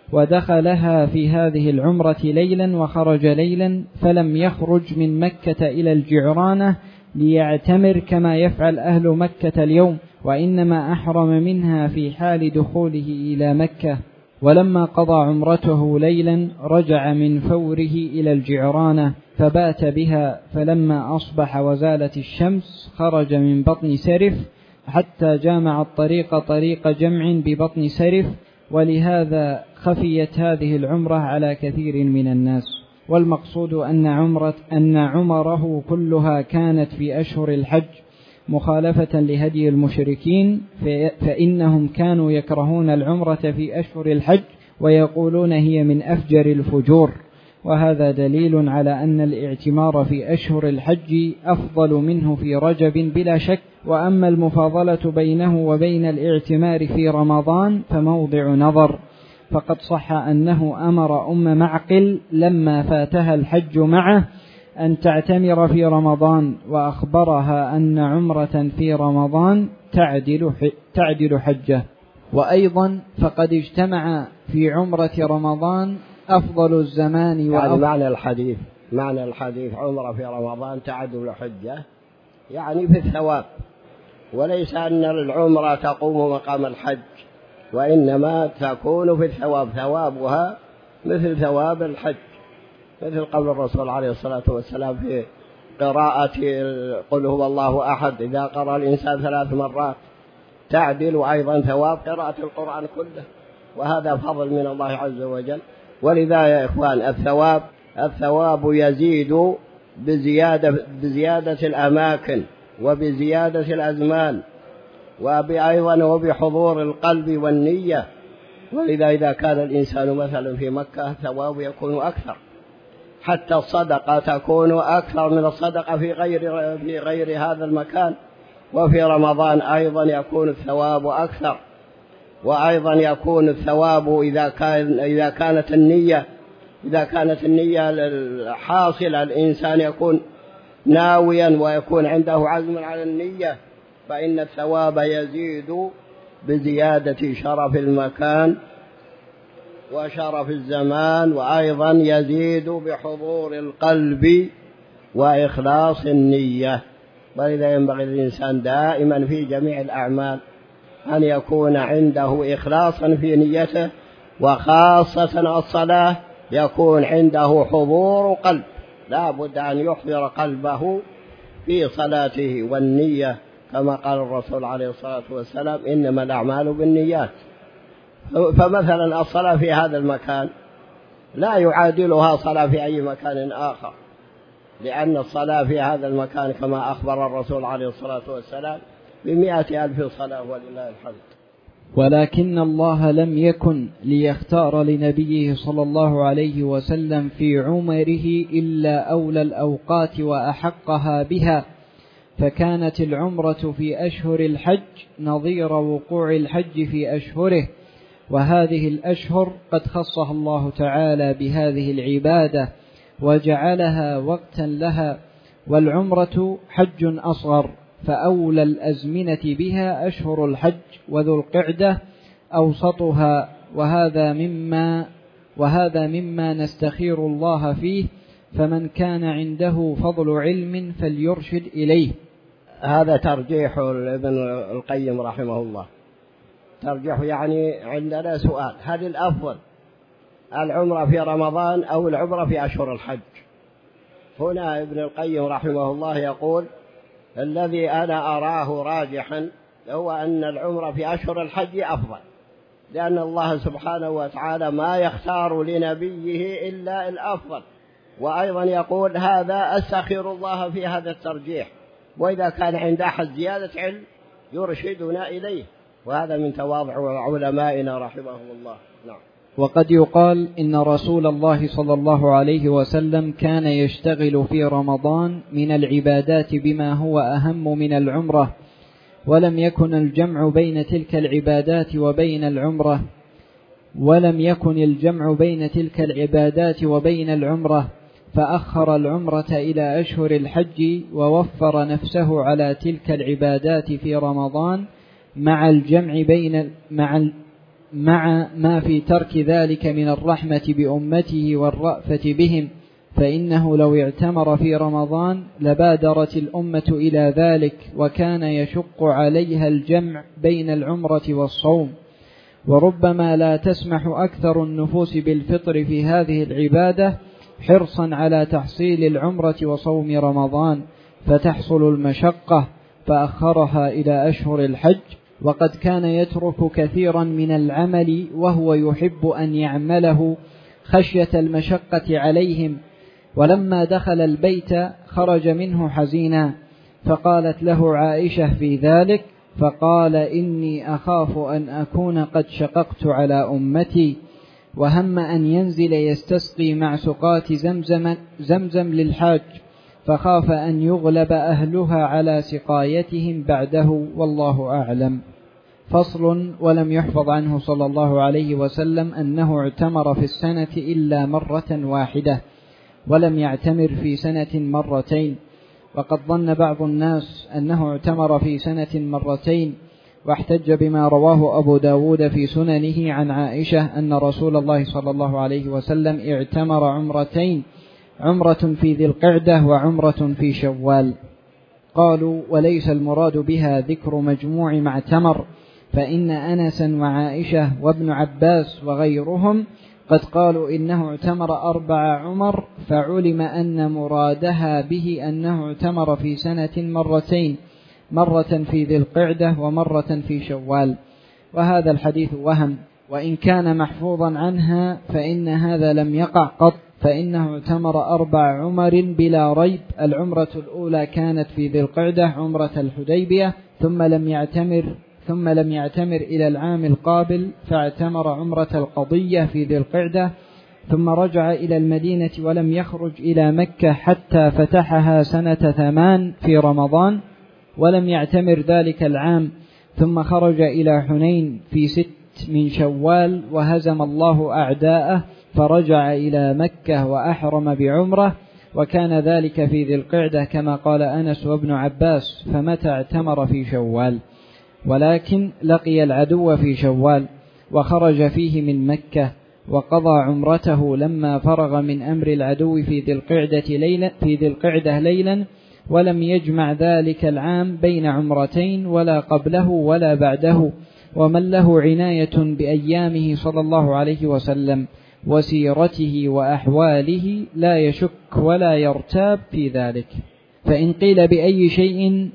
ودخلها في هذه العمرة ليلا وخرج ليلا، فلم يخرج من مكة إلى الجعرانة ليعتمر كما يفعل أهل مكة اليوم، وإنما أحرم منها في حال دخوله إلى مكة. ولما قضى عمرته ليلا رجع من فوره إلى الجعرانة فبات بها، فلما أصبح وزالت الشمس خرج من بطن سرف حتى جامع الطريق طريق جمع ببطن سرف، ولهذا خفيت هذه العمرة على كثير من الناس. والمقصود أن عمرة أن عمره كلها كانت في أشهر الحج، مخالفة لهدي المشركين، فإنهم كانوا يكرهون العمرة في أشهر الحج ويقولون هي من أفجر الفجور، وهذا دليل على أن الاعتمار في أشهر الحج أفضل منه في رجب بلا شك. وأما المفاضلة بينه وبين الاعتمار في رمضان فموضع نظر، فقد صح أنه أمر أم معقل لما فاتها الحج معه أن تعتمر في رمضان، وأخبرها أن عمرة في رمضان تعدل تعدل حجة. وأيضا فقد اجتمع في عمرة رمضان أفضل الزمان يعني وأفضل معنى الحديث معنى الحديث عمرة في رمضان تعدل حجة، يعني في الثواب، وليس أن العمرة تقوم مقام الحج، وإنما تكون في الثواب، ثوابها مثل ثواب الحج، مثل قول الرسول عليه الصلاة والسلام في قراءة قل هو الله أحد إذا قرأ الإنسان ثلاث مرات تعدل أيضا ثواب قراءة القرآن كله، وهذا فضل من الله عز وجل. ولذا يا إخوان الثواب الثواب يزيد بزيادة, بزيادة الأماكن وبزيادة الأزمان، وأيضا وبحضور القلب والنية. ولذا إذا كان الإنسان مثلا في مكة ثواب يكون أكثر، حتى الصدقة تكون أكثر من الصدقة في غير, في غير هذا المكان. وفي رمضان أيضا يكون الثواب أكثر، وأيضا يكون الثواب إذا, كان إذا كانت النية إذا كانت النية حاصلة، الإنسان يكون ناويا ويكون عنده عزم على النية، فإن الثواب يزيد بزيادة شرف المكان وشرف الزمان، وأيضا يزيد بحضور القلب وإخلاص النية. ولذا ينبغي الإنسان دائما في جميع الأعمال أن يكون عنده إخلاصا في نيته، وخاصة الصلاة يكون عنده حضور قلب، لا بد أن يحضر قلبه في صلاته والنية، كما قال الرسول عليه الصلاة والسلام: إنما الأعمال بالنيات. فمثلا الصلاة في هذا المكان لا يعادلها صلاة في أي مكان آخر، لأن الصلاة في هذا المكان كما أخبر الرسول عليه الصلاة والسلام بمئة ألف صلاة ولله الحمد. ولكن الله لم يكن ليختار لنبيه صلى الله عليه وسلم في عمره إلا أولى الأوقات وأحقها بها، فكانت العمرة في أشهر الحج نظير وقوع الحج في أشهره، وهذه الأشهر قد خصها الله تعالى بهذه العبادة وجعلها وقتا لها. والعمرة حج أصغر، فأولى الأزمنة بها أشهر الحج، وذو القعدة أوسطها، وهذا مما وهذا مما نستخير الله فيه، فمن كان عنده فضل علم فليرشد إليه. هذا ترجيح ابن القيم رحمه الله. ترجيح يعني عندنا سؤال: هل الأفضل العمرة في رمضان أو العمرة في أشهر الحج؟ هنا ابن القيم رحمه الله يقول: الذي أنا أراه راجحا هو أن العمرة في أشهر الحج أفضل، لأن الله سبحانه وتعالى ما يختار لنبيه إلا الأفضل. وأيضا يقول: هذا أستخير الله في هذا الترجيح، وإذا كان عند أحد زيادة علم يرشدنا إليه، وهذا من تواضع علمائنا رحمهم الله. نعم. وقد يقال إن رسول الله صلى الله عليه وسلم كان يشتغل في رمضان من العبادات بما هو أهم من العمرة، ولم يكن الجمع بين تلك العبادات وبين العمرة ولم يكن الجمع بين تلك العبادات وبين العمرة فأخر العمرة إلى أشهر الحج، ووفر نفسه على تلك العبادات في رمضان مع الجمع بين مع مع ما في ترك ذلك من الرحمة بأمته والرأفة بهم، فإنه لو اعتمر في رمضان لبادرت الأمة إلى ذلك، وكان يشق عليها الجمع بين العمرة والصوم. وربما لا تسمح أكثر النفوس بالفطر في هذه العبادة حرصا على تحصيل العمرة وصوم رمضان، فتحصل المشقة، فأخرها إلى أشهر الحج. وقد كان يترك كثيرا من العمل وهو يحب أن يعمله خشية المشقة عليهم، ولما دخل البيت خرج منه حزينا، فقالت له عائشة في ذلك، فقال: إني أخاف أن أكون قد شققت على أمتي. وهم أن ينزل يستسقي مع سقاة زمزم, زمزم للحاج، فخاف أن يغلب أهلها على سقايتهم بعده، والله أعلم. فصل: ولم يحفظ عنه صلى الله عليه وسلم أنه اعتمر في السنة إلا مرة واحدة، ولم يعتمر في سنة مرتين. وقد ظن بعض الناس أنه اعتمر في سنة مرتين، واحتج بما رواه أبو داود في سننه عن عائشة أن رسول الله صلى الله عليه وسلم اعتمر عمرتين، عمرة في ذي القعدة وعمرة في شوال. قالوا: وليس المراد بها ذكر مجموع ما اعتمر، فإن أنسا وعائشة وابن عباس وغيرهم قد قالوا إنه اعتمر أربع عمر، فعلم أن مرادها به أنه اعتمر في سنة مرتين، مرة في ذي القعدة ومرة في شوال. وهذا الحديث وهم، وإن كان محفوظا عنها فإن هذا لم يقع قط، فإنه اعتمر أربع عمر بلا ريب. العمرة الأولى كانت في ذي القعدة عمرة الحديبية، ثم لم يعتمر ثم لم يعتمر إلى العام القابل فاعتمر عمرة القضية في ذي القعدة، ثم رجع إلى المدينة ولم يخرج إلى مكة حتى فتحها سنة ثمان في رمضان ولم يعتمر ذلك العام، ثم خرج إلى حنين في ست من شوال وهزم الله أعداءه فرجع إلى مكة وأحرم بعمرة، وكان ذلك في ذي القعدة كما قال أنس وابن عباس، فمتى اعتمر في شوال، ولكن لقي العدو في شوال وخرج فيه من مكة وقضى عمرته لما فرغ من أمر العدو في ذي القعدة ليلا في ذي القعدة ليلا، ولم يجمع ذلك العام بين عمرتين ولا قبله ولا بعده. ومن له عناية بأيامه صلى الله عليه وسلم وسيرته وأحواله لا يشك ولا يرتاب في ذلك. فإن قيل بأي شيء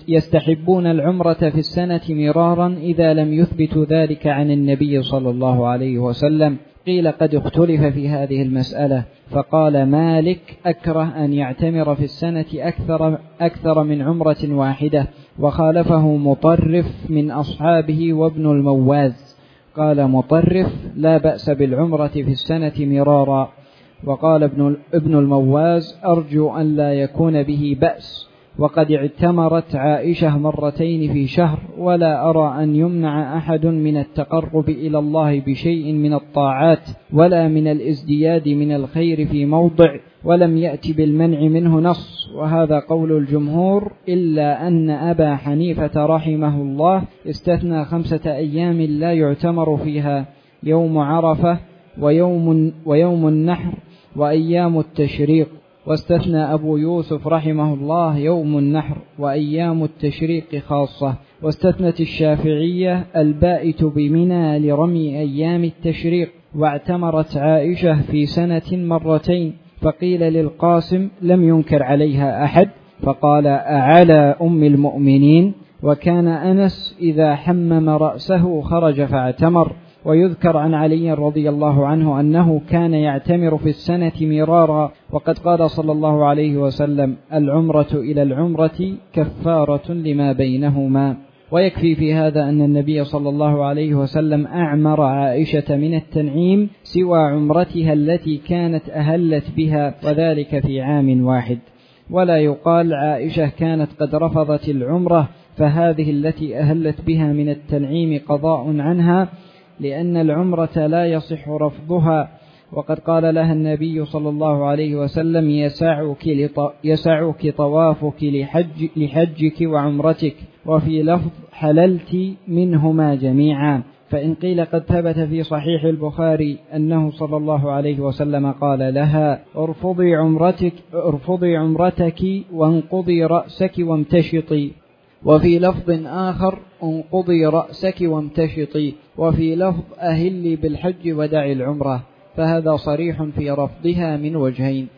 يستحبون العمرة في السنة مرارا إذا لم يثبتوا ذلك عن النبي صلى الله عليه وسلم، قيل قد اختلف في هذه المسألة، فقال مالك أكره أن يعتمر في السنة أكثر, أكثر من عمرة واحدة، وخالفه مطرف من أصحابه وابن المواز، قال مطرف لا بأس بالعمرة في السنة مرارا، وقال ابن, ابن المواز أرجو أن لا يكون به بأس، وقد اعتمرت عائشة مرتين في شهر، ولا أرى أن يمنع أحد من التقرب إلى الله بشيء من الطاعات ولا من الازدياد من الخير في موضع، ولم يأتي بالمنع منه نص، وهذا قول الجمهور، إلا أن أبا حنيفة رحمه الله استثنى خمسة أيام لا يعتمر فيها، يوم عرفة ويوم, ويوم النحر وأيام التشريق، واستثنى أبو يوسف رحمه الله يوم النحر وأيام التشريق خاصة، واستثنت الشافعية البائت بمنى لرمي أيام التشريق، واعتمرت عائشة في سنة مرتين، فقيل للقاسم لم ينكر عليها أحد فقال أعلى أم المؤمنين، وكان أنس إذا حمم رأسه خرج فاعتمر. ويذكر عن علي رضي الله عنه أنه كان يعتمر في السنة مرارا، وقد قال صلى الله عليه وسلم العمرة إلى العمرة كفارة لما بينهما. ويكفي في هذا أن النبي صلى الله عليه وسلم أعمر عائشة من التنعيم سوى عمرتها التي كانت أهلت بها، وذلك في عام واحد، ولا يقال عائشة كانت قد رفضت العمرة فهذه التي أهلت بها من التنعيم قضاء عنها، لأن العمرة لا يصح رفضها، وقد قال لها النبي صلى الله عليه وسلم يسعك, لط... يسعك طوافك لحج... لحجك وعمرتك، وفي لفظ حللت منهما جميعا. فإن قيل قد ثبت في صحيح البخاري أنه صلى الله عليه وسلم قال لها ارفضي عمرتك, ارفضي عمرتك وانقضي رأسك وامتشطي، وفي لفظ آخر انقضي رأسك وامتشطي، وفي لفظ أهلي بالحج ودعي العمرة، فهذا صريح في رفضها من وجهين،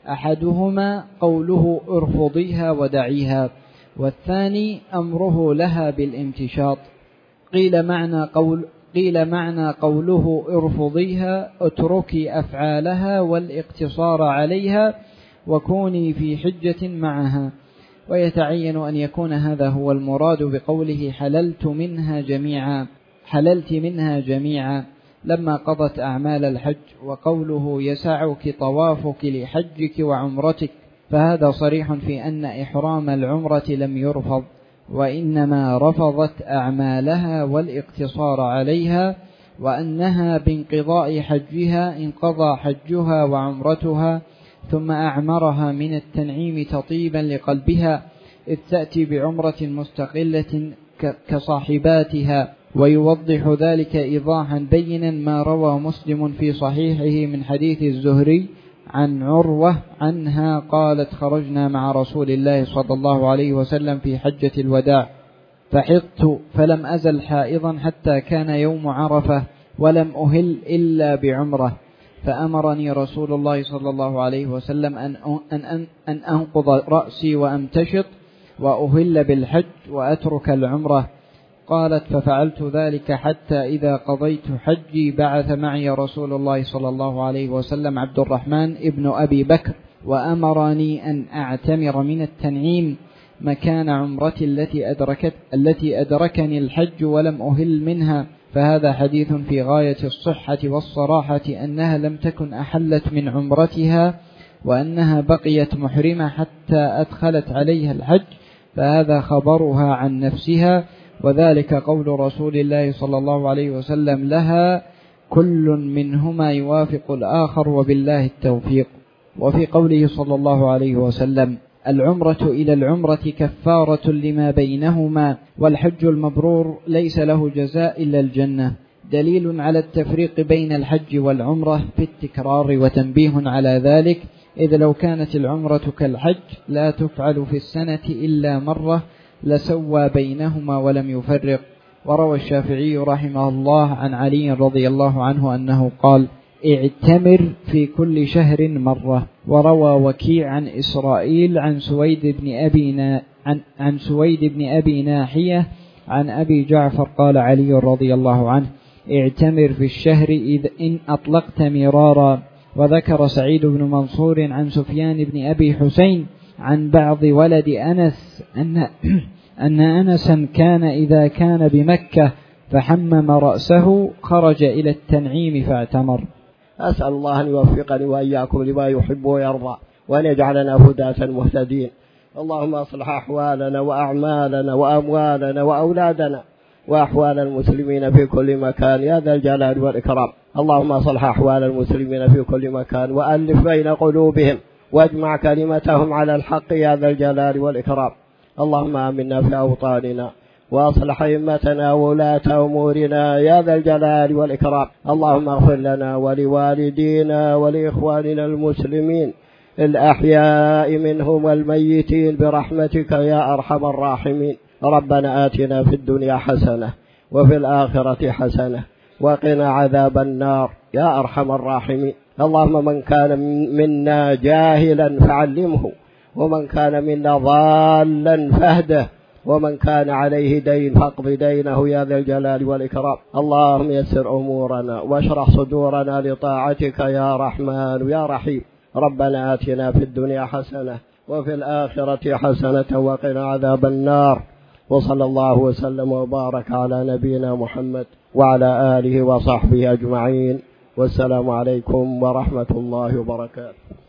أحدهما قوله ارفضيها ودعيها، والثاني أمره لها بالامتشاط. قيل معنى, قول قيل معنى قوله ارفضيها اتركي أفعالها والاقتصار عليها وكوني في حجة معها، ويتعين أن يكون هذا هو المراد بقوله حللت منها جميعا حللت منها جميعا لما قضت أعمال الحج، وقوله يسعك طوافك لحجك وعمرتك، فهذا صريح في أن إحرام العمرة لم يرفض، وإنما رفضت أعمالها والاقتصار عليها، وأنها بانقضاء حجها انقضى حجها وعمرتها، ثم أعمرها من التنعيم تطيبا لقلبها، إذ تأتي بعمرة مستقلة كصاحباتها. ويوضح ذلك إيضاحا بينا ما روى مسلم في صحيحه من حديث الزهري عن عروة عنها قالت خرجنا مع رسول الله صلى الله عليه وسلم في حجة الوداع، فحضت فلم أزل حائضا حتى كان يوم عرفة، ولم أهل إلا بعمرة، فأمرني رسول الله صلى الله عليه وسلم أن, أن, أن أنقض رأسي وأمتشط وأهل بالحج وأترك العمرة، قالت: ففعلت ذلك حتى إذا قضيت حجي بعث معي رسول الله صلى الله عليه وسلم عبد الرحمن ابن أبي بكر وأمرني أن أعتمر من التنعيم مكان عمرتي التي أدركت التي أدركني الحج ولم أهل منها. فهذا حديث في غاية الصحة والصراحة أنها لم تكن أحلت من عمرتها وأنها بقيت محرمة حتى أدخلت عليها الحج، فهذا خبرها عن نفسها، وذلك قول رسول الله صلى الله عليه وسلم لها: كل منهما يوافق الآخر وبالله التوفيق. وفي قوله صلى الله عليه وسلم: العمرة إلى العمرة كفارة لما بينهما، والحج المبرور ليس له جزاء إلا الجنة، دليل على التفريق بين الحج والعمرة في التكرار، وتنبيه على ذلك، إذ لو كانت العمرة كالحج لا تفعل في السنة إلا مرة لسوى بينهما ولم يفرق. وروى الشافعي رحمه الله عن علي رضي الله عنه أنه قال: اعتمر في كل شهر مرة. وروى وكيع عن إسرائيل عن سويد بن أبي نا عن, عن سويد بن أبي ناحية عن أبي جعفر قال علي رضي الله عنه: اعتمر في الشهر إذ إن أطلقت مرارا. وذكر سعيد بن منصور عن سفيان بن أبي حسين عن بعض ولد أنس أن أن أنسا كان إذا كان بمكة فحمم رأسه خرج إلى التنعيم فاعتمر. أسأل الله أن يوفقني وإياكم لما يحب ويرضى، وأن يجعلنا هداة مهتدين. اللهم أصلح أحوالنا وأعمالنا وأموالنا وأولادنا وأحوال المسلمين في كل مكان يا ذا الجلال والإكرام. اللهم أصلح أحوال المسلمين في كل مكان وألف بين قلوبهم واجمع كلمتهم على الحق يا ذا الجلال والإكرام. اللهم آمنا في أوطاننا وأصلح أئمتنا وولاة أمورنا يا ذا الجلال والإكرام. اللهم اغفر لنا ولوالدينا ولإخواننا المسلمين الأحياء منهم والميتين برحمتك يا أرحم الراحمين. ربنا آتنا في الدنيا حسنة وفي الآخرة حسنة وقنا عذاب النار يا أرحم الراحمين. اللهم من كان منا جاهلا فعلمه، ومن كان منا ضالا فاهده، ومن كان عليه دين فاقض دينه يا ذا الجلال والإكرام. اللهم يسر أمورنا واشرح صدورنا لطاعتك يا رحمن يا رحيم. ربنا آتنا في الدنيا حسنة وفي الآخرة حسنة وقنا عذاب النار. وصلى الله وسلم وبارك على نبينا محمد وعلى آله وصحبه أجمعين، والسلام عليكم ورحمة الله وبركاته.